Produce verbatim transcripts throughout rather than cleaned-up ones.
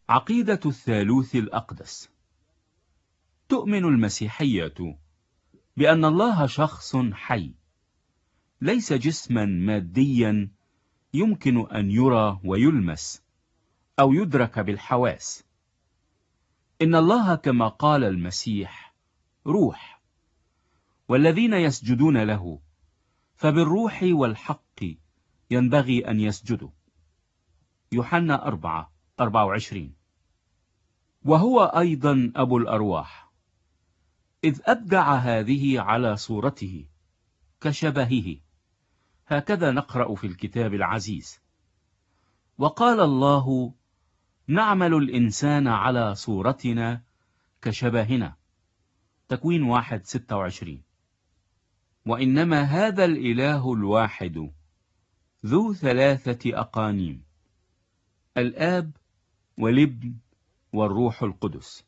عقيدة الثالوث الأقدس. تؤمن المسيحية بأن الله شخص حي، ليس جسما ماديا يمكن أن يرى ويلمس أو يدرك بالحواس. إن الله كما قال المسيح روح، والذين يسجدون له فبالروح والحق ينبغي أن يسجدوا. يوحنا أربعة أربعة وعشرين. وهو أيضا أبو الأرواح، إذ أبدع هذه على صورته كشبهه، هكذا نقرأ في الكتاب العزيز: وقال الله نعمل الإنسان على صورتنا كشبهنا. تكوين واحد ستة وعشرين. وإنما هذا الإله الواحد ذو ثلاثة أقانيم، الآب والابن والروح القدس.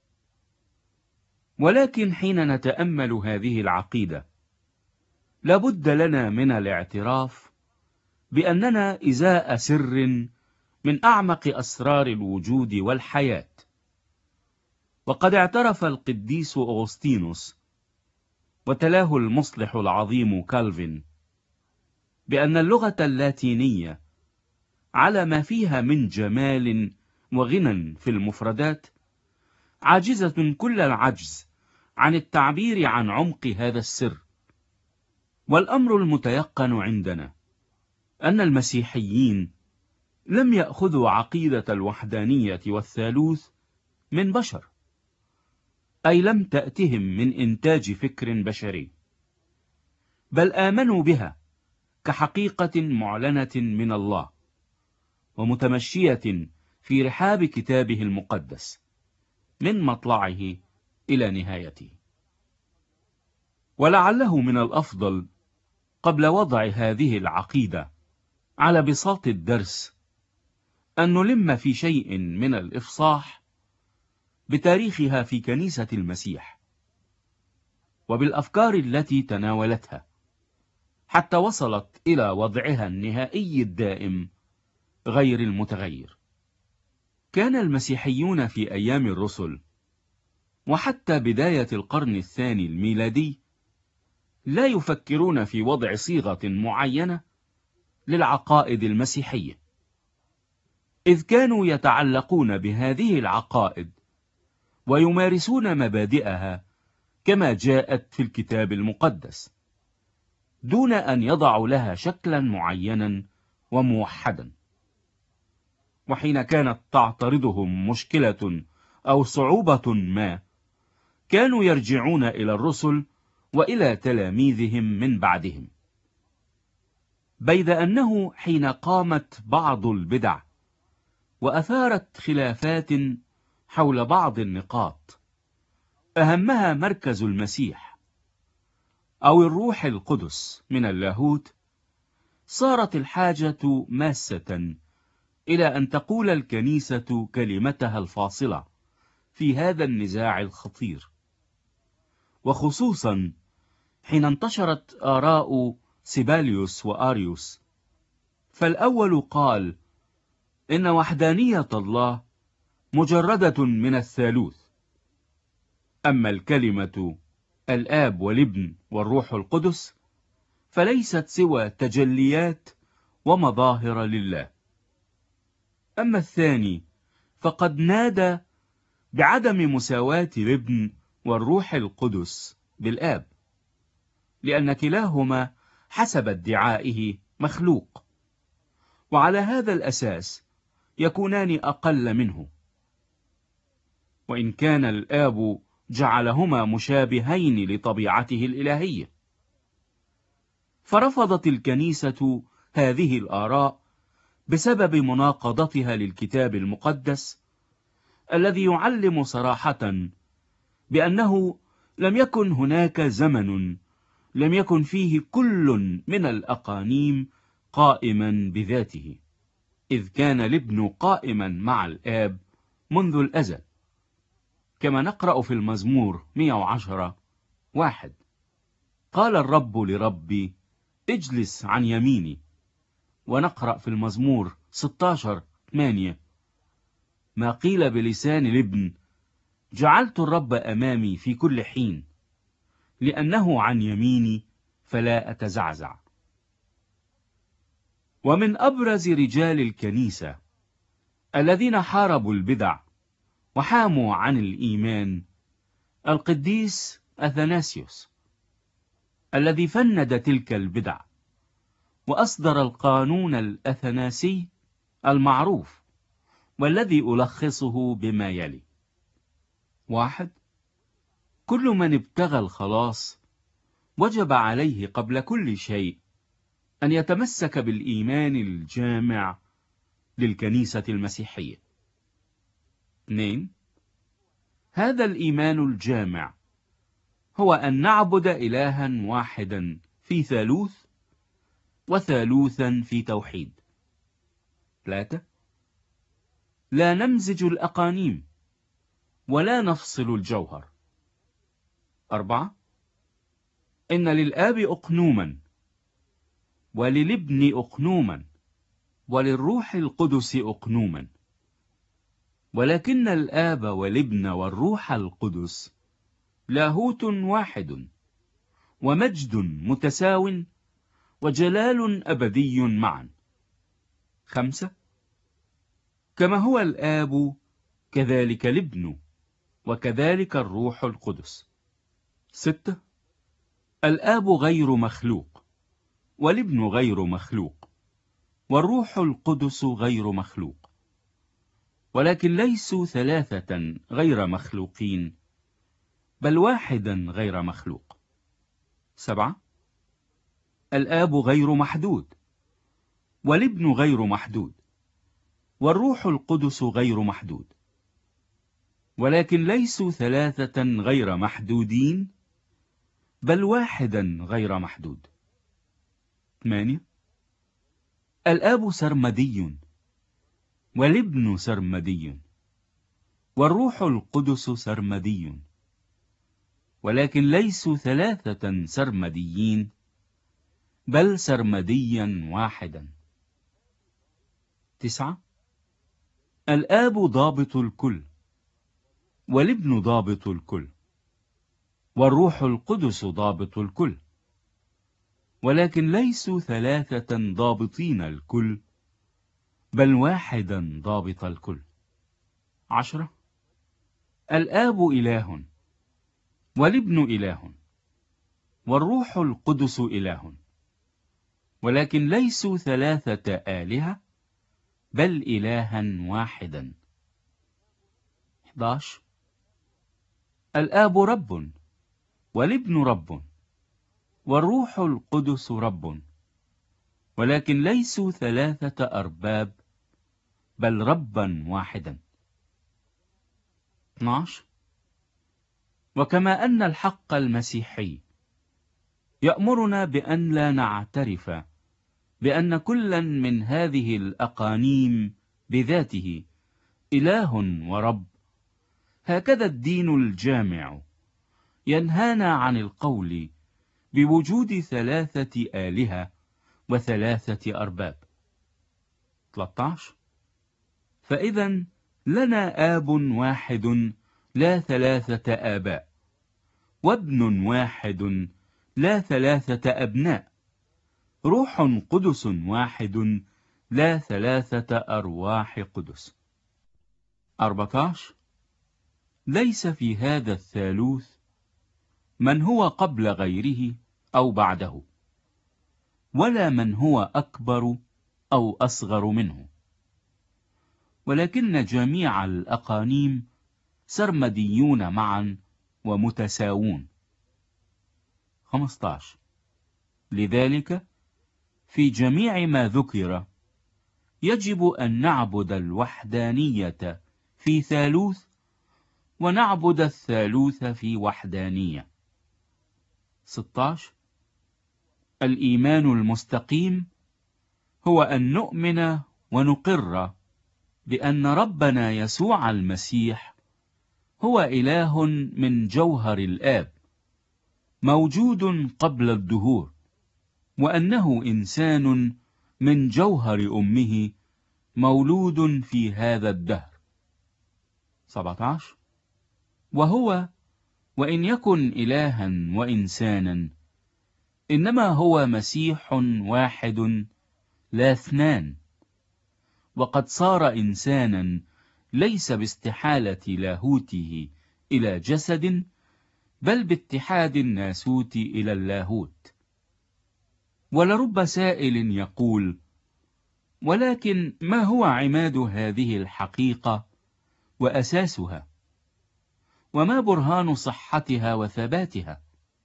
ولكن حين نتأمل هذه العقيدة لابد لنا من الاعتراف بأننا إزاء سر من أعمق أسرار الوجود والحياة. وقد اعترف القديس أغسطينوس وتلاه المصلح العظيم كالفين بأن اللغة اللاتينية على ما فيها من جمال وغنى في المفردات عاجزة كل العجز عن التعبير عن عمق هذا السر. والأمر المتيقن عندنا أن المسيحيين لم يأخذوا عقيدة الوحدانية والثالوث من بشر، أي لم تأتهم من إنتاج فكر بشري، بل آمنوا بها كحقيقة معلنة من الله ومتمشية في رحاب كتابه المقدس من مطلعه إلى نهايته. ولعله من الأفضل قبل وضع هذه العقيدة على بساط الدرس أن نلم في شيء من الإفصاح بتاريخها في كنيسة المسيح وبالأفكار التي تناولتها حتى وصلت إلى وضعها النهائي الدائم غير المتغير. كان المسيحيون في أيام الرسل وحتى بداية القرن الثاني الميلادي لا يفكرون في وضع صيغة معينة للعقائد المسيحية، إذ كانوا يتعلقون بهذه العقائد ويمارسون مبادئها كما جاءت في الكتاب المقدس دون أن يضعوا لها شكلا معينا وموحدا. وحين كانت تعترضهم مشكلة أو صعوبة ما كانوا يرجعون إلى الرسل وإلى تلاميذهم من بعدهم، بيد أنه حين قامت بعض البدع وأثارت خلافات حول بعض النقاط أهمها مركز المسيح أو الروح القدس من اللاهوت، صارت الحاجة ماسة إلى أن تقول الكنيسة كلمتها الفاصلة في هذا النزاع الخطير، وخصوصا حين انتشرت آراء سيباليوس وآريوس. فالأول قال إن وحدانية الله مجردة من الثالوث، أما الكلمة الآب والابن والروح القدس فليست سوى تجليات ومظاهر لله. أما الثاني فقد نادى بعدم مساواة الابن والروح القدس بالآب، لأن كلاهما حسب ادعائه مخلوق، وعلى هذا الأساس يكونان أقل منه، وإن كان الآب جعلهما مشابهين لطبيعته الإلهية. فرفضت الكنيسة هذه الآراء بسبب مناقضتها للكتاب المقدس الذي يعلم صراحة بأنه لم يكن هناك زمن لم يكن فيه كل من الأقانيم قائما بذاته، إذ كان الابن قائما مع الآب منذ الأزل، كما نقرأ في المزمور مئة وعشرة واحد: قال الرب لربي اجلس عن يميني. ونقرأ في المزمور ستة عشر ثمانية: ما قيل بلسان الابن: جعلت الرب أمامي في كل حين، لأنه عن يميني فلا أتزعزع. ومن أبرز رجال الكنيسة الذين حاربوا البدع وحاموا عن الإيمان القديس أثناسيوس، الذي فند تلك البدع وأصدر القانون الأثناسي المعروف، والذي ألخصه بما يلي: واحد. كل من ابتغى الخلاص وجب عليه قبل كل شيء أن يتمسك بالإيمان الجامع للكنيسة المسيحية. اثنين. هذا الإيمان الجامع هو أن نعبد إلها واحدا في ثالوث وثالوثا في توحيد. ثلاثة. لا نمزج الأقانيم ولا نفصل الجوهر. أربعة. إن للآب أقنوما، وللابن أقنوما، وللروح القدس أقنوما، ولكن الآب والابن والروح القدس لاهوت واحد، ومجد متساو، وجلال أبدي معا. خمسة. كما هو الآب كذلك الابن، وكذلك الروح القدس. ستة. الآب غير مخلوق، والابن غير مخلوق، والروح القدس غير مخلوق، ولكن ليسوا ثلاثة غير مخلوقين، بل واحدا غير مخلوق. سبعة. الآب غير محدود، والابن غير محدود، والروح القدس غير محدود، ولكن ليسوا ثلاثة غير محدودين، بل واحدا غير محدود. ثمانية. الآب سرمدي، والابن سرمدي، والروح القدس سرمدي، ولكن ليسوا ثلاثة سرمديين، بل سرمديا واحدا. تسعة. الآب ضابط الكل، والابن ضابط الكل، والروح القدس ضابط الكل، ولكن ليسوا ثلاثة ضابطين الكل، بل واحدا ضابط الكل. عشرة. الآب إله، والابن إله، والروح القدس إله، ولكن ليسوا ثلاثة آلهة، بل إلها واحدا. أحد عشر. الآب رب، والابن رب، والروح القدس رب، ولكن ليسوا ثلاثة أرباب، بل ربا واحدا. اثنا عشر. وكما أن الحق المسيحي يأمرنا بأن لا نعترف بأن كلا من هذه الأقانيم بذاته إله ورب، هكذا الدين الجامع ينهانا عن القول بوجود ثلاثة آلهة وثلاثة أرباب. ثلاثة عشر. فإذا لنا آب واحد لا ثلاثة آباء، وابن واحد لا ثلاثة أبناء، روح قدس واحد لا ثلاثة أرواح قدس. أربعة عشر. ليس في هذا الثالوث من هو قبل غيره أو بعده، ولا من هو أكبر أو أصغر منه، ولكن جميع الأقانيم سرمديون معا ومتساوون. خمسة عشر. لذلك في جميع ما ذكر يجب أن نعبد الوحدانية في ثالوث، ونعبد الثالوث في وحدانية. ستة عشر. الإيمان المستقيم هو أن نؤمن ونقر بأن ربنا يسوع المسيح هو إله من جوهر الآب، موجود قبل الدهور، وأنه إنسان من جوهر أمه، مولود في هذا الدهر. سبعة عشر. وهو وإن يكن إلها وإنسانا إنما هو مسيح واحد لا اثنان، وقد صار إنسانا ليس باستحالة لاهوته إلى جسد، بل باتحاد الناسوت إلى اللاهوت. ولرب سائل يقول: ولكن ما هو عماد هذه الحقيقة وأساسها؟ وما برهان صحتها وثباتها؟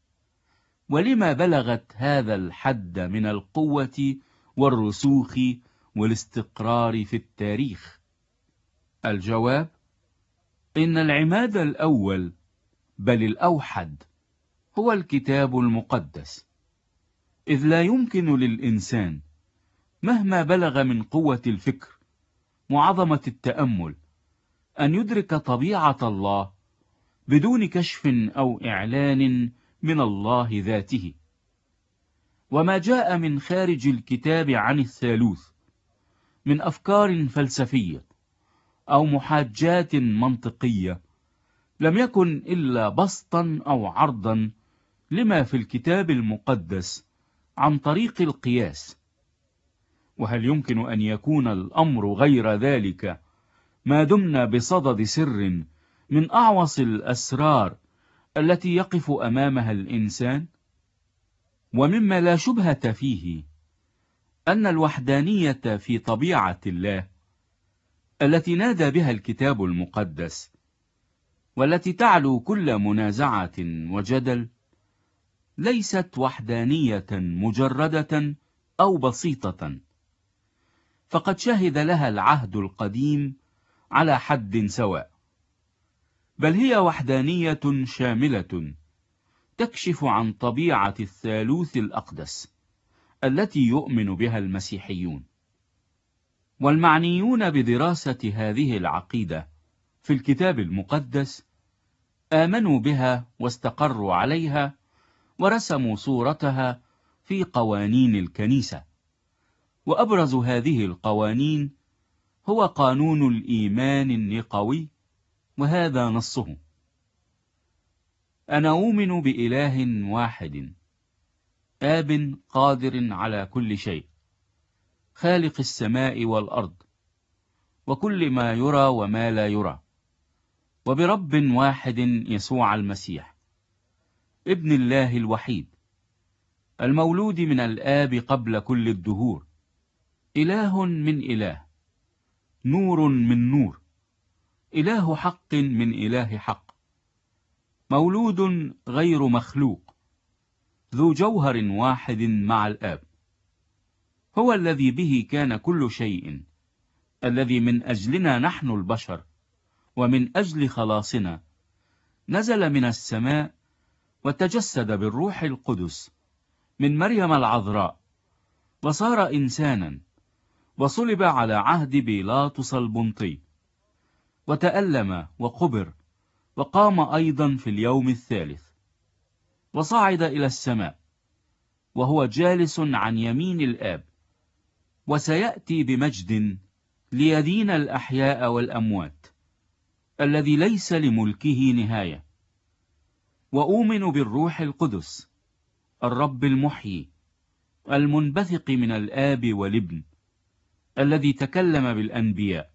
ولما بلغت هذا الحد من القوة والرسوخ والاستقرار في التاريخ؟ الجواب: إن العماد الأول بل الأوحد هو الكتاب المقدس، إذ لا يمكن للإنسان مهما بلغ من قوة الفكر وعظمة التأمل أن يدرك طبيعة الله بدون كشف أو إعلان من الله ذاته. وما جاء من خارج الكتاب عن الثالوث من أفكار فلسفية أو محاجات منطقية لم يكن إلا بسطا أو عرضا لما في الكتاب المقدس عن طريق القياس. وهل يمكن أن يكون الأمر غير ذلك ما دمنا بصدد سر من أعوص الأسرار التي يقف أمامها الإنسان؟ ومما لا شبهة فيه أن الوحدانية في طبيعة الله التي نادى بها الكتاب المقدس، والتي تعلو كل منازعة وجدل، ليست وحدانية مجردة أو بسيطة، فقد شهد لها العهد القديم على حد سواء، بل هي وحدانية شاملة تكشف عن طبيعة الثالوث الأقدس التي يؤمن بها المسيحيون. والمعنيون بدراسة هذه العقيدة في الكتاب المقدس آمنوا بها واستقروا عليها ورسموا صورتها في قوانين الكنيسة. وأبرز هذه القوانين هو قانون الإيمان النقوي، وهذا نصه: أنا أؤمن بإله واحد آب قادر على كل شيء، خالق السماء والأرض وكل ما يرى وما لا يرى، وبرب واحد يسوع المسيح ابن الله الوحيد المولود من الآب قبل كل الدهور، إله من إله، نور من نور، إله حق من إله حق، مولود غير مخلوق، ذو جوهر واحد مع الآب، هو الذي به كان كل شيء، الذي من أجلنا نحن البشر ومن أجل خلاصنا نزل من السماء وتجسد بالروح القدس من مريم العذراء، وصار إنسانا، وصلب على عهد بيلاطس البنطي، وتألم وقبر، وقام أيضا في اليوم الثالث، وصعد إلى السماء، وهو جالس عن يمين الآب، وسيأتي بمجد ليدين الأحياء والأموات، الذي ليس لملكه نهاية. وأؤمن بالروح القدس الرب المحيي المنبثق من الآب والابن، الذي تكلم بالأنبياء.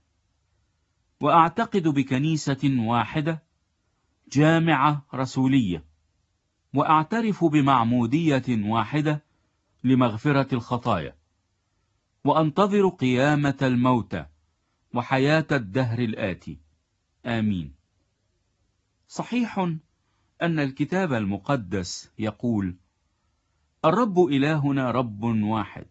وأعتقد بكنيسة واحدة جامعة رسولية، وأعترف بمعمودية واحدة لمغفرة الخطايا، وأنتظر قيامة الموتى وحياة الدهر الآتي. آمين. صحيح أن الكتاب المقدس يقول: الرب إلهنا رب واحد،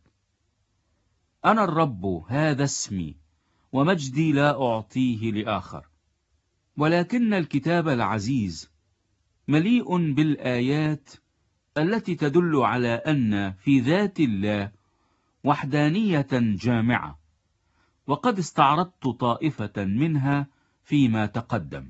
أنا الرب هذا اسمي، ومجدي لا أعطيه لآخر. ولكن الكتاب العزيز مليء بالآيات التي تدل على أن في ذات الله وحدانية جامعة، وقد استعرضت طائفة منها فيما تقدم.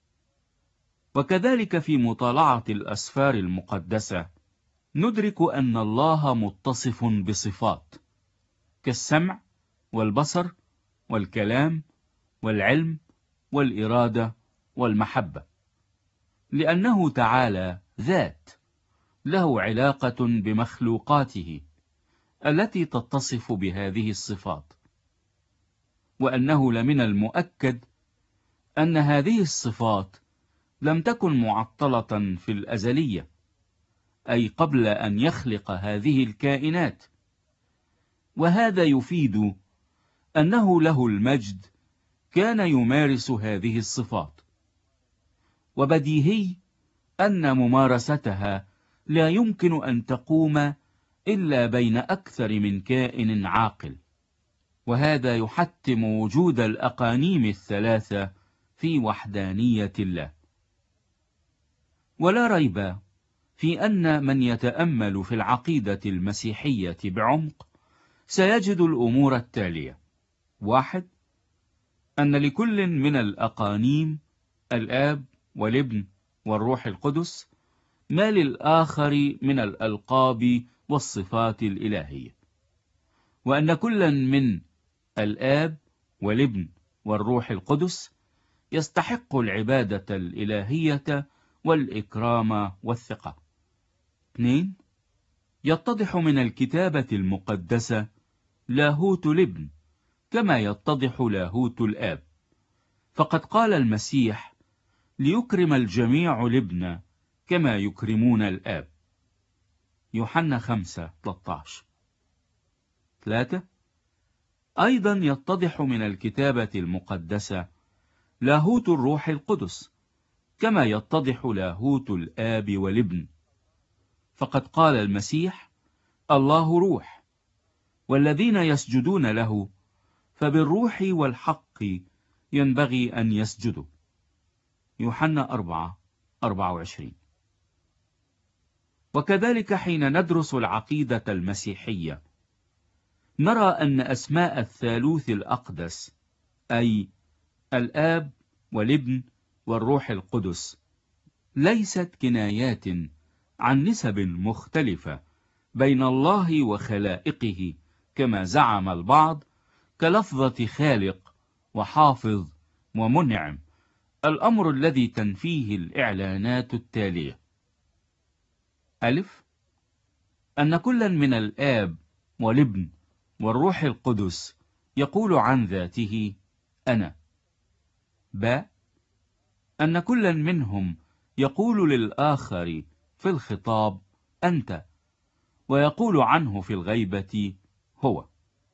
وكذلك في مطالعة الأسفار المقدسة ندرك أن الله متصف بصفات كالسمع والبصر والكلام والعلم والإرادة والمحبة، لأنه تعالى ذات له علاقة بمخلوقاته التي تتصف بهذه الصفات، وأنه لمن المؤكد أن هذه الصفات لم تكن معطلة في الأزلية، أي قبل أن يخلق هذه الكائنات، وهذا يفيد أنه له المجد كان يمارس هذه الصفات، وبديهي أن ممارستها لا يمكن أن تقوم إلا بين أكثر من كائن عاقل، وهذا يحتم وجود الأقانيم الثلاثة في وحدانية الله. ولا ريب في أن من يتأمل في العقيدة المسيحية بعمق سيجد الأمور التالية: واحد، أن لكل من الأقانيم الآب والابن والروح القدس ما للآخر من الألقاب والصفات الإلهية، وأن كل من الآب والابن والروح القدس يستحق العبادة الإلهية والإكرام والثقة. اثنين، يتضح من الكتابة المقدسة لاهوت الابن كما يتضح لاهوت الآب، فقد قال المسيح: ليكرم الجميع الابن كما يكرمون الآب، يوحنا خمسة ثلاثة عشر. ثلاثة، أيضا يتضح من الكتابة المقدسة لاهوت الروح القدس كما يتضح لاهوت الآب والابن، فقد قال المسيح: الله روح، والذين يسجدون له فبالروح والحق ينبغي أن يسجدوا، يوحنا أربعة أربعة وعشرين. وكذلك حين ندرس العقيدة المسيحية نرى أن أسماء الثالوث الأقدس، أي الآب والابن والروح القدس، ليست كنايات عن نسب مختلفة بين الله وخلائقه كما زعم البعض، كلفظة خالق وحافظ ومنعم، الأمر الذي تنفيه الإعلانات التالية: ألف، أن كل من الآب والابن والروح القدس يقول عن ذاته أنا. باء، أن كل منهم يقول للآخر في الخطاب أنت، ويقول عنه في الغيبة هو.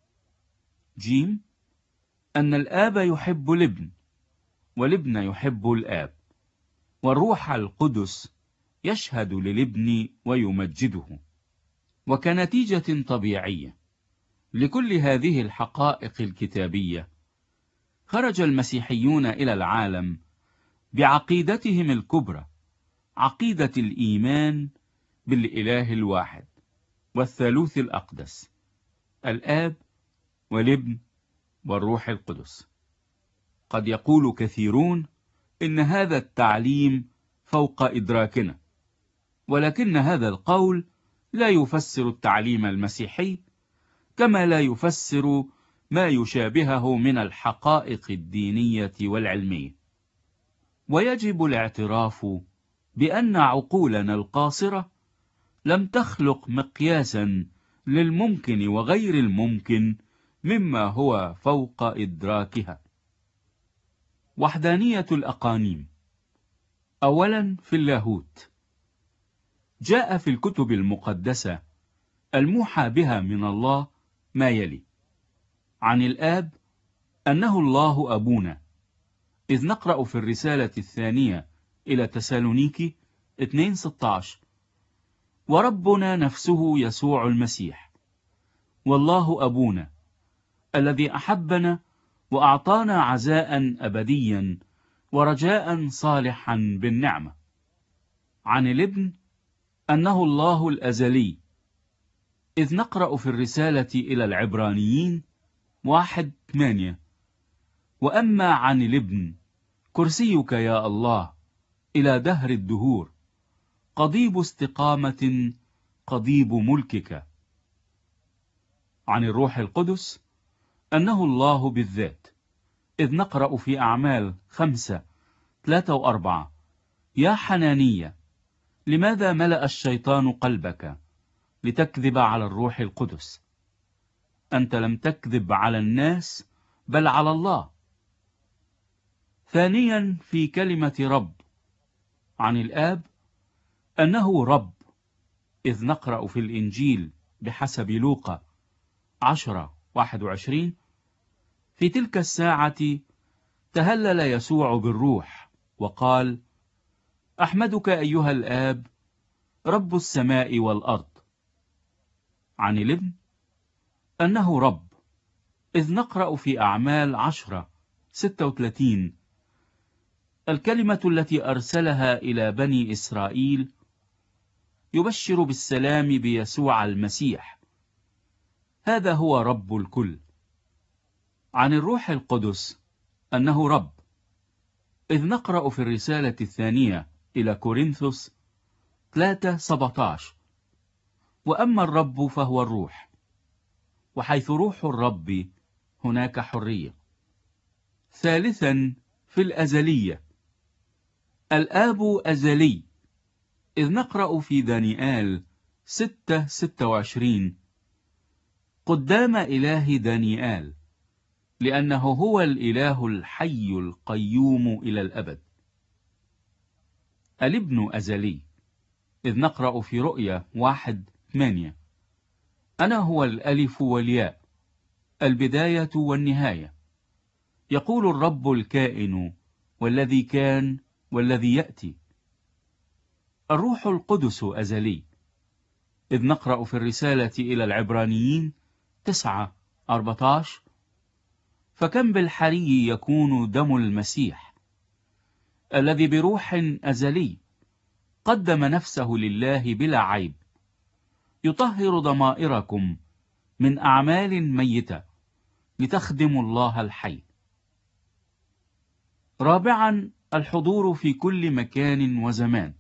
جيم، أن الآب يحب الابن، والابن يحب الآب، والروح القدس يشهد للابن ويمجده. وكنتيجة طبيعية لكل هذه الحقائق الكتابية، خرج المسيحيون إلى العالم بعقيدتهم الكبرى، عقيدة الإيمان بالإله الواحد والثالوث الأقدس، الآب والابن والروح القدس. قد يقول كثيرون إن هذا التعليم فوق إدراكنا، ولكن هذا القول لا يفسر التعليم المسيحي، كما لا يفسر ما يشابهه من الحقائق الدينية والعلمية. ويجب الاعتراف بأن عقولنا القاصرة لم تخلق مقياسا للممكن وغير الممكن مما هو فوق إدراكها. وحدانية الأقانيم. أولا، في اللاهوت جاء في الكتب المقدسة الموحى بها من الله ما يلي: عن الآب أنه الله أبونا، إذ نقرأ في الرسالة الثانية إلى تسالونيكي اثنين ستة عشر: وربنا نفسه يسوع المسيح، والله أبونا الذي أحبنا وأعطانا عزاء أبديا ورجاء صالحا بالنعمة. عن الابن أنه الله الأزلي، إذ نقرأ في الرسالة إلى العبرانيين واحد ثمانية: وأما عن الابن كرسيك يا الله إلى دهر الدهور، قضيب استقامة قضيب ملكك. عن الروح القدس أنه الله بالذات، إذ نقرأ في أعمال خمسة ثلاثة وأربعة: يا حنانية، لماذا ملأ الشيطان قلبك لتكذب على الروح القدس؟ أنت لم تكذب على الناس بل على الله. ثانيا، في كلمة رب عن الآب أنه رب، إذ نقرأ في الإنجيل بحسب لوقا عشرة واحد وعشرين: في تلك الساعة تهلل يسوع بالروح وقال: أحمدك أيها الآب رب السماء والأرض. عن الابن أنه رب، إذ نقرأ في أعمال عشرة ستة وثلاثين: الكلمة التي أرسلها إلى بني إسرائيل يبشر بالسلام بيسوع المسيح، هذا هو رب الكل. عن الروح القدس أنه رب، إذ نقرأ في الرسالة الثانية إلى كورنثوس ثلاثة سبعة عشر: وأما الرب فهو الروح، وحيث روح الرب هناك حرية. ثالثا، في الأزلية الآب أزلي، إذ نقرأ في دانيال ستة ستة وعشرين: قدام إله دانيال، لأنه هو الإله الحي القيوم إلى الأبد. الابن أزلي، إذ نقرأ في رؤيا واحد ثمانية: أنا هو الألف والياء، البداية والنهاية، يقول الرب الكائن والذي كان والذي يأتي. الروح القدس أزلي، إذ نقرأ في الرسالة إلى العبرانيين تسعة أربعة عشر: فكم بالحري يكون دم المسيح الذي بروح أزلي قدم نفسه لله بلا عيب، يطهر ضمائركم من أعمال ميتة لتخدموا الله الحي. رابعا، الحضور في كل مكان وزمان.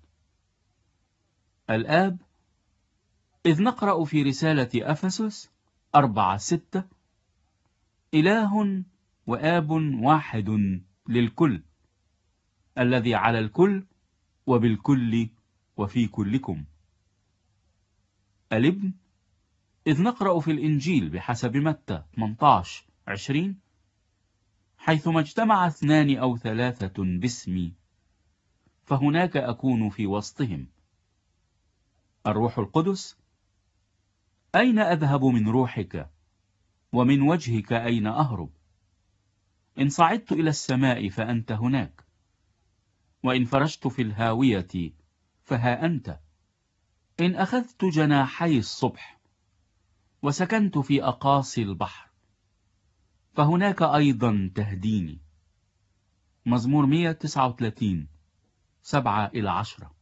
الآب، إذ نقرأ في رسالة أفسس أربعة ستة: إله وآب واحد للكل، الذي على الكل وبالكل وفي كلكم. الابن، إذ نقرأ في الإنجيل بحسب متى ثمانية عشر عشرين: حيثما اجتمع اثنان أو ثلاثة باسمي فهناك أكون في وسطهم. الروح القدس، أين أذهب من روحك ومن وجهك أين أهرب؟ إن صعدت إلى السماء فأنت هناك، وإن فرشت في الهاوية فها أنت. إن أخذت جناحي الصبح وسكنت في أقاصي البحر فهناك أيضا تهديني. مزمور مئة وتسعة وثلاثين سبعة إلى عشرة.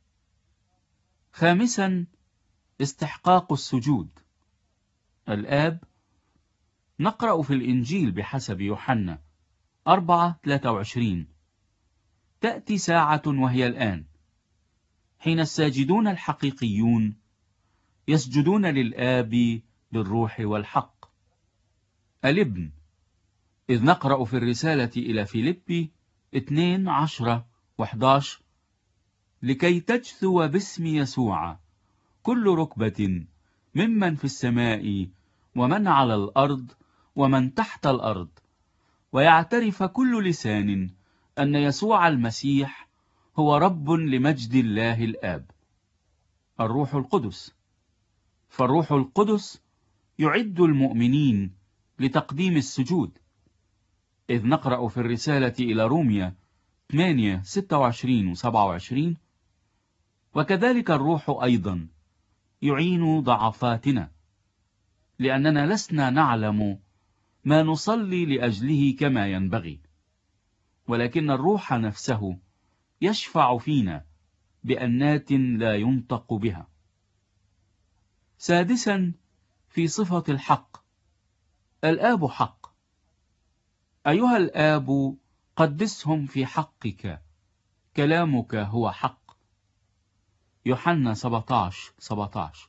خامسا، استحقاق السجود. الآب، نقرأ في الإنجيل بحسب يوحنا أربعة ثلاثة وعشرين: تأتي ساعة وهي الآن حين الساجدون الحقيقيون يسجدون للآب بالروح والحق. الابن، إذ نقرأ في الرسالة إلى فيليبي اثنين عشرة وأحد عشر: لكي تجثو باسم يسوع كل ركبة ممن في السماء ومن على الأرض ومن تحت الأرض، ويعترف كل لسان أن يسوع المسيح هو رب لمجد الله الآب. الروح القدس، فالروح القدس يعد المؤمنين لتقديم السجود، إذ نقرأ في الرسالة إلى روميا ثمانية ستة وعشرين وسبعة وعشرين: وكذلك الروح أيضا يعين ضعفاتنا، لأننا لسنا نعلم ما نصلي لأجله كما ينبغي، ولكن الروح نفسه يشفع فينا بأنات لا ينطق بها. سادسا، في صفة الحق. الآب حق، أيها الآب قدسهم في حقك، كلامك هو حق. يوحنا سبعة عشر سبعة عشر.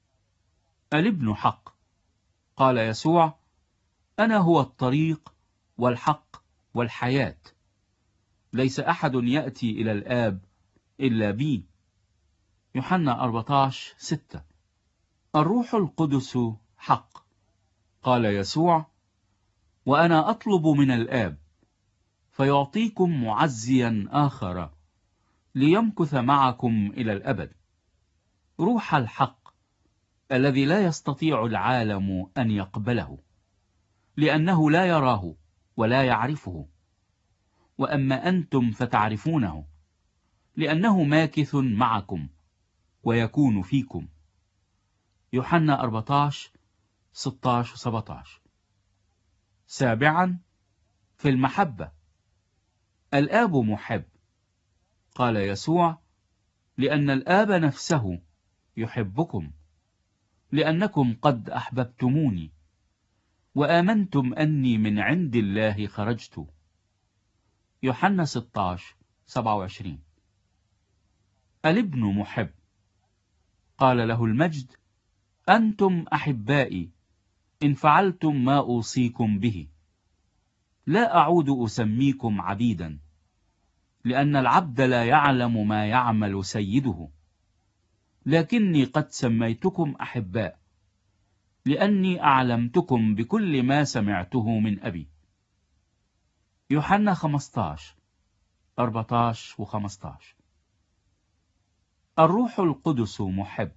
الابن حق، قال يسوع: أنا هو الطريق والحق والحياة. ليس أحد يأتي إلى الآب إلا بي. يوحنا أربعة عشر ستة. الروح القدس حق. قال يسوع: وأنا أطلب من الآب فيعطيكم معزيا آخر ليمكث معكم إلى الأبد، روح الحق الذي لا يستطيع العالم أن يقبله، لأنه لا يراه ولا يعرفه، وأما أنتم فتعرفونه، لأنه ماكث معكم ويكون فيكم. يوحنا أربعة عشر ستة عشر سبعة عشر. سابعا، في المحبة. الآب محب. قال يسوع: لأن الآب نفسه يحبكم، لأنكم قد أحببتموني وآمنتم أني من عند الله خرجت. يوحنا ستة عشر سبعة وعشرين. الابن محب. قال له المجد: أنتم أحبائي إن فعلتم ما أوصيكم به. لا أعود أسميكم عبيدا، لأن العبد لا يعلم ما يعمل سيده، لكني قد سميتكم أحباء، لأني أعلمتكم بكل ما سمعته من أبي. يوحنا خمسة عشر أربعة عشر وخمسة عشر. الروح القدس محب،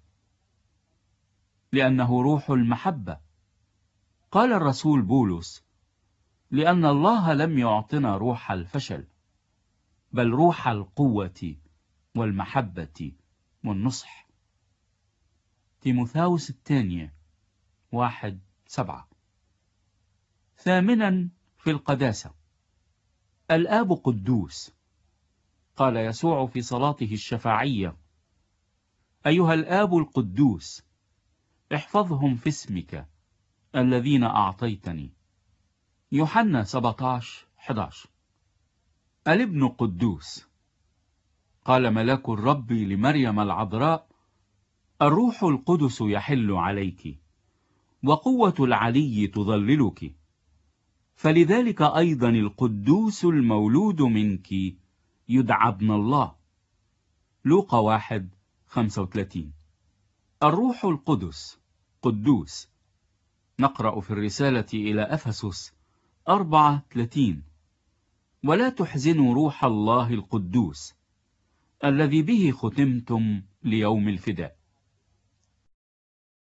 لأنه روح المحبة. قال الرسول بولس: لأن الله لم يعطنا روح الفشل، بل روح القوة والمحبة والنصح. تيموثاوس الثانية واحد سبعة. ثامنا، في القداسة. الآب قدوس. قال يسوع في صلاته الشفاعية: أيها الآب القدوس، احفظهم في اسمك الذين أعطيتني. يوحنا سبعة عشر أحد عشر. الابن قدوس. قال ملاك الرب لمريم العذراء: الروح القدس يحل عليك، وقوة العلي تظللك، فلذلك أيضا القدوس المولود منك يدعى ابن الله. لوقا واحد خمسة وثلاثين. الروح القدس قدوس. نقرأ في الرسالة إلى أفسس أربعة ثلاثين: ولا تحزنوا روح الله القدوس الذي به ختمتم ليوم الفداء.